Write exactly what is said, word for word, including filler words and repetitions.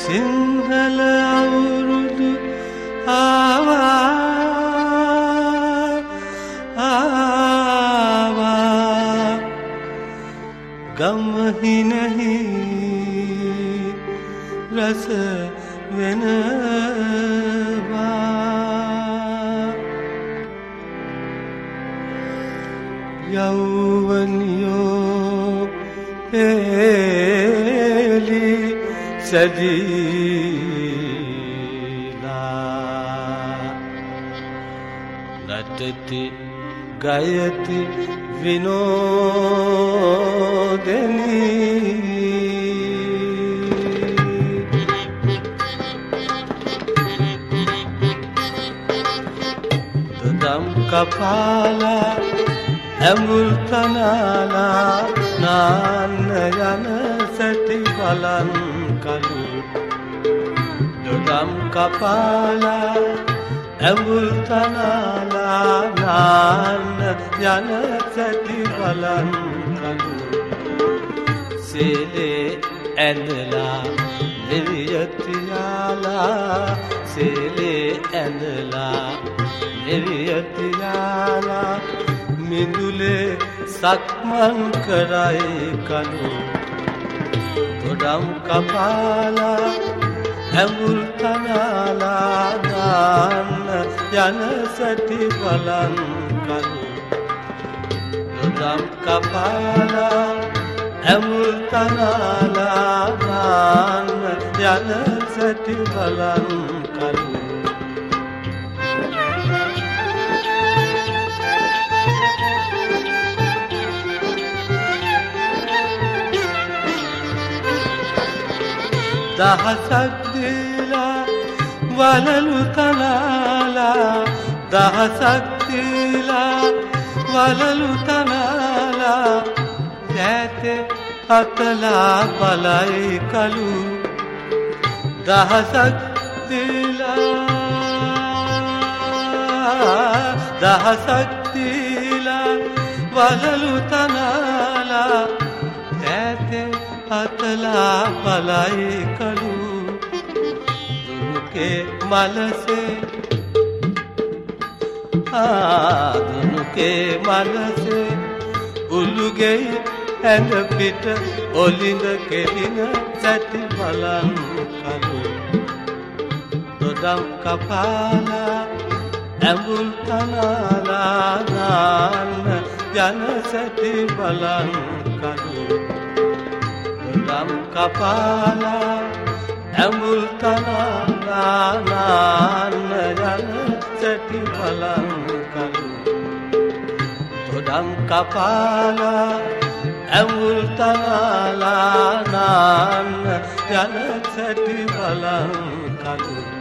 සිංහල අවුරුදු ආවා ආවා ගම්හිනෙහි රස වෙනවා යෞවනියෝ පෙලි සදීලා නටති ගයති විනෝදෙනී දොඩම් කපාලා ඇඹුල් තනාලා නාන්න යන සැටි බලන් කලු දොඩම් කපාලා ඇඹුල් තනාලා නාන්න යන සැටි බලන් කලු සේලේ ඇඳලා නිවිය තියාලා සේලේ ඇඳලා නිවිය තියාලා මිදුලේ සක්මන් කරයි කලු දොඩම් කපාලා ඇඹුල් තනාලා නාන්න යන සැටි බලන් කලු දොඩම් කපාලා ඇඹුල් තනාලා නාන්න යන සැටි බලන් කලු දහසක් දීලා වලලු තනාලා දහසක් දීලා වලලු තනාලා ඈතේ අතලා බලයි කලු දහසක් දීලා දහසක් දීලා වලලු තනාලා ඈතේ අතලා බලයි කලු දුනුකේ මලසේ ආ දුනුකේ මලසේ උළුගේ ඇඳ පිට ඔලිඳ කෙලින සැටි බලන් කලු දොඩම් කපාලා ඇඹුල් තනාලා නාන්න යන සැටි බලන් කලු දොඩම් කපාලා ඇඹුල් තනාලා නාන්න යන සැටි බලන් කලු දොඩම් කපාලා ඇඹුල් තනාලා නාන්න යන සැටි බලන් කලු